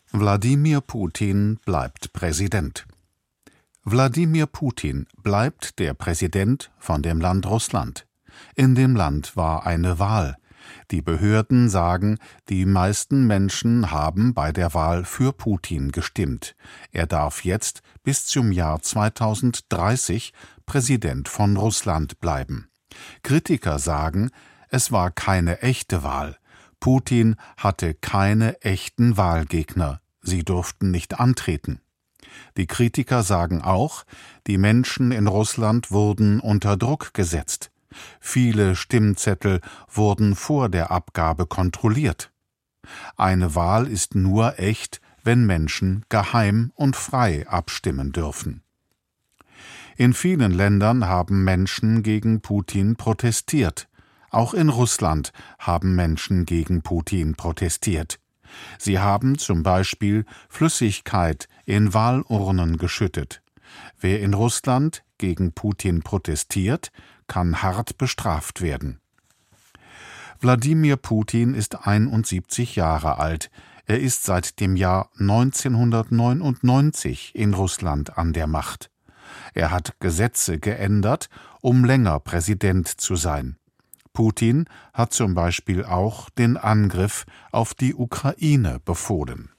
Wladimir Putin bleibt Präsident. Wladimir Putin bleibt der Präsident von dem Land Russland. In dem Land war eine Wahl. Die Behörden sagen, die meisten Menschen haben bei der Wahl für Putin gestimmt. Er darf jetzt bis zum Jahr 2030 Präsident von Russland bleiben. Kritiker sagen, es war keine echte Wahl. Putin hatte keine echten Wahlgegner. Sie durften nicht antreten. Die Kritiker sagen auch, die Menschen in Russland wurden unter Druck gesetzt. Viele Stimmzettel wurden vor der Abgabe kontrolliert. Eine Wahl ist nur echt, wenn Menschen geheim und frei abstimmen dürfen. In vielen Ländern haben Menschen gegen Putin protestiert. Auch in Russland haben Menschen gegen Putin protestiert. Sie haben zum Beispiel Flüssigkeit in Wahlurnen geschüttet. Wer in Russland gegen Putin protestiert, kann hart bestraft werden. Wladimir Putin ist 71 Jahre alt. Er ist seit dem Jahr 1999 in Russland an der Macht. Er hat Gesetze geändert, um länger Präsident zu sein. Putin hat zum Beispiel auch den Angriff auf die Ukraine befohlen.